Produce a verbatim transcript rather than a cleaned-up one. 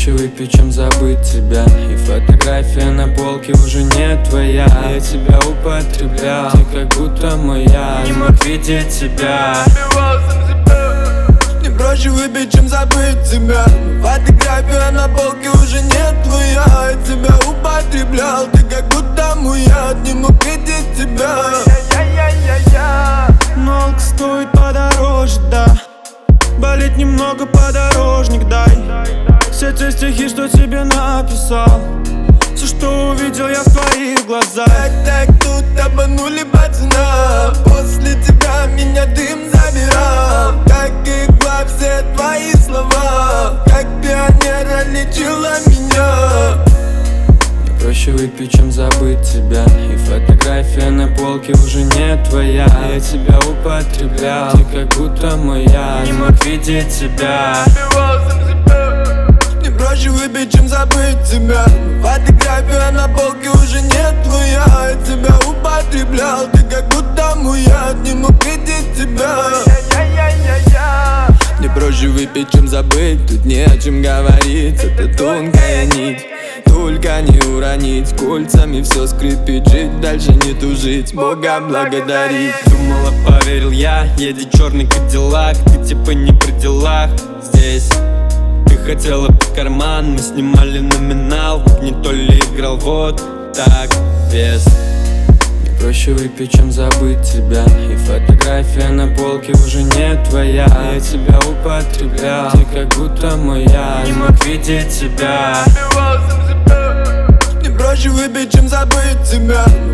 проще выпить, чем забыть тебя. И фотография на полке уже не твоя. Я тебя употреблял, ты как будто моя. Не мог видеть тебя. Мне проще выпить, чем забыть тебя. Фотография на полке уже не твоя. Я тебя употреблял, ты как будто моя. Не мог видеть тебя. Но алк стоит подороже, да. Болит немного, подорожник дай. Все те стихи, что тебе написал, все, что увидел я в твоих глазах. Так, так, тут обманули пацана. После тебя меня дым забирал. Как игла все твои слова. Как пионера лечила меня. Мне проще выпить, чем забыть тебя. И фотография на полке уже не твоя. Я тебя употреблял, ты как будто моя. Не мог видеть тебя. Мне проще выпить, чем забыть тебя. Фотография на полке уже не твоя. Я тебя употреблял, ты как будто моя. Не мог видеть тебя. Мне проще выпить, чем забыть. Тут не о чем говорить. Это тонкая нить, только не уронить. Кольцами все скрипит. Жить дальше не тужить, Бога благодарить. Думала, поверил я, едет черный кадиллак. Ты типа не при делах здесь. Ты хотела под карман, мы снимали номинал. Не то ли играл, вот так, без. Мне проще выпить, чем забыть тебя. И фотография на полке уже не твоя. Я тебя употреблял, ты как будто моя. Не мог видеть тебя. Мне проще выпить, чем забыть тебя.